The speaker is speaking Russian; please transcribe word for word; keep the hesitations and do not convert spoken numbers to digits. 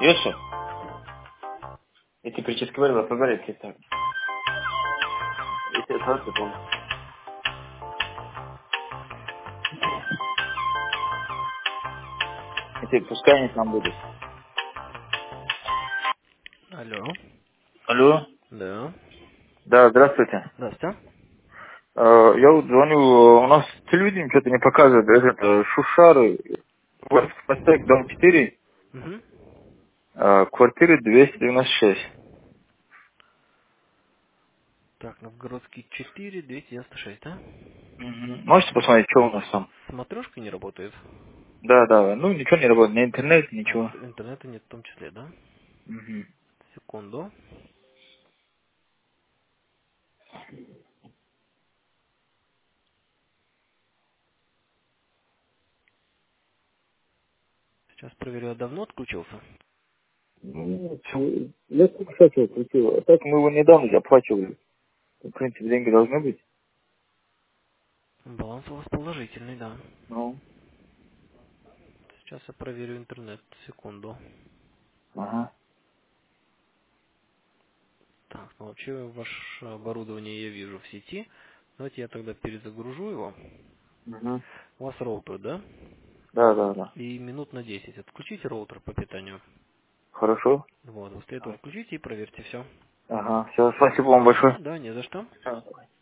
Yusuf, эти прически вырвала по-горячему так. Эти сразу помню. Эти пускай они там будут. Алло. Алло. Да. Да, здравствуйте. Здравствуйте. Э, Я вот звоню, э, у нас телевидение что-то не показывает, этот, э, Шушары, Проспект, дом четыре, Угу. э, квартира двести девяносто шесть. Так, Новгородский четыре, двести девяносто шесть, да? Мгм. Можете посмотреть, что у нас там? Смотрешка не работает. Да, да, ну ничего не работает, ни интернет, А, ничего. ин- интернета нет в том числе, да? Мгм. Секунду. Сейчас проверю, я давно отключился. Ну, чё, я только сейчас его купил. А так мы его недавно же оплачивали. В принципе, деньги должны быть. Баланс у вас положительный, да. Ну, Сейчас я проверю интернет. Секунду. ага. Так, ну вообще ваше оборудование я вижу в сети. Давайте я тогда перезагружу его. Угу. У вас роутер, да? Да, да, да. И минут на десять отключите роутер по питанию. Хорошо. Вот, после этого включите и проверьте все. Ага, все, спасибо вам большое. Да, не за что. Всё.